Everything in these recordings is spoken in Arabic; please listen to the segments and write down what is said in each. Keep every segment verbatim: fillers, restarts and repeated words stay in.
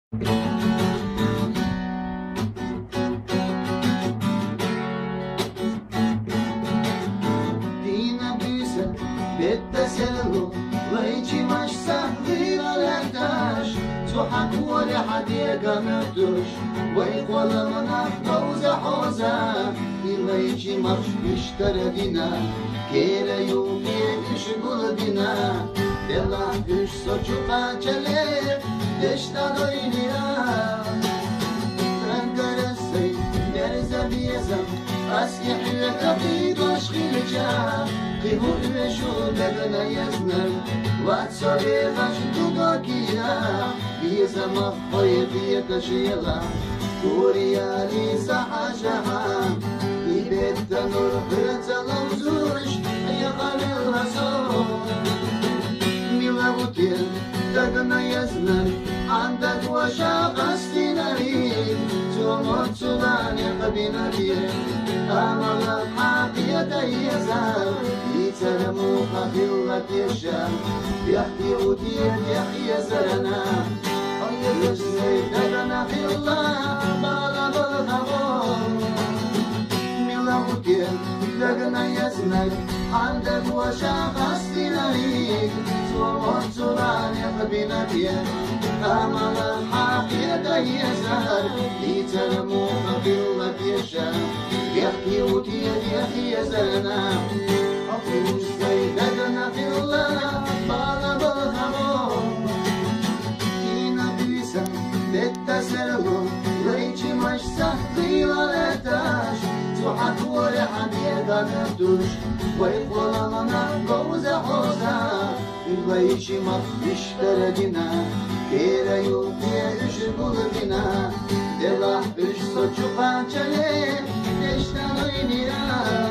Dina bisa betta selo ويجي مش سهل ولا احتاج تضحك ولا حد يقمدوش ويقول من أخطوزة حوزة ويجي مش بيشتري دينا كيرا يوكي يشغل دينا دلا فيش سوچو قاچلي دشتا دوينيا تنقرسي درزا بيزم أسكي حيوك أبيد واشغي لجا قيمو بيشو لدنا يزنر واتسوري غشتو دوكيا بيزم أخوي بيك شيلا كوريا ليسا حاجها يبيت تنور برتا لوزورش يغالي الرسول ميلا بوتين دقنا يزنر عندك وشاق استناري توموت سوداني قبينا بيه أمل الحق يتيزر يترمو خفيوة الشام يحكي ودين يحيى زرنا يجزي دقنا في الله بالا بالغبور ميلا بوتين دقنا يزنر عندك وشاق استناري توموت سوداني قبينا بيه أمل الحق يتيزر يترمو خفيوة الشام يحكي وتيد يحيى زرنا مش زي دقنا في الله بالا بالغبور كينا بيسا تتسرغو ليجي مش سهلي ولا تاش تضحك ولا حد يقمدوش ويقول لنا جوزة حوزة ويجي ما يشتري دينا كيرا يوكي يشغل دينا دلا فيش سوچو قاچلي دشتا دوينيا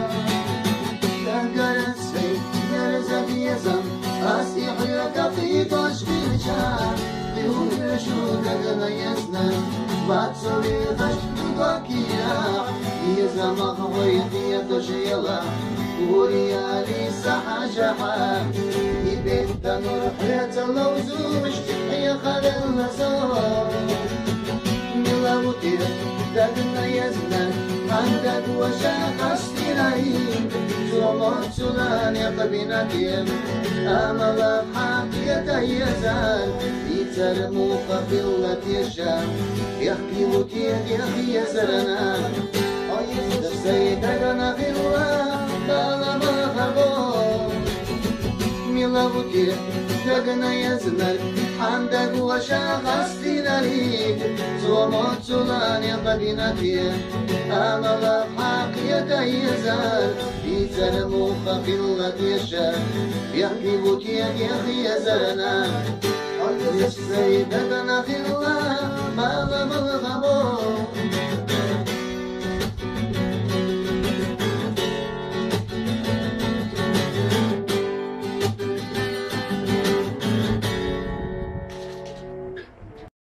تنقرسي درزا بيزم أسي حيوك أبيد واشغي لجا قيمو بيشو دقنا يزنر واتسوري غشتو دوكيا يزم أخوي بيك شيلا كوريا ليسا حاجها يبيت تنور حياة اللوزوش هي خلي النصار ميلا بوتين دقنا يزنر عندك وشاق استناري توموت سوداني قبينا بيه أمل الحق يتيزر يترمو خفيوة الشام يحكي وتيد يحيى زرنا السيد دقنا في الله بالا بالغبور ميلا بوتين دقنا يزنر عندك وشاق استناري توموت سوداني قبينا بيه أمل الحق يتيزر يترمو خفيوة الشام يحكي وتيد يحيى زرنا السيد دقنا في الله بالا بالغبور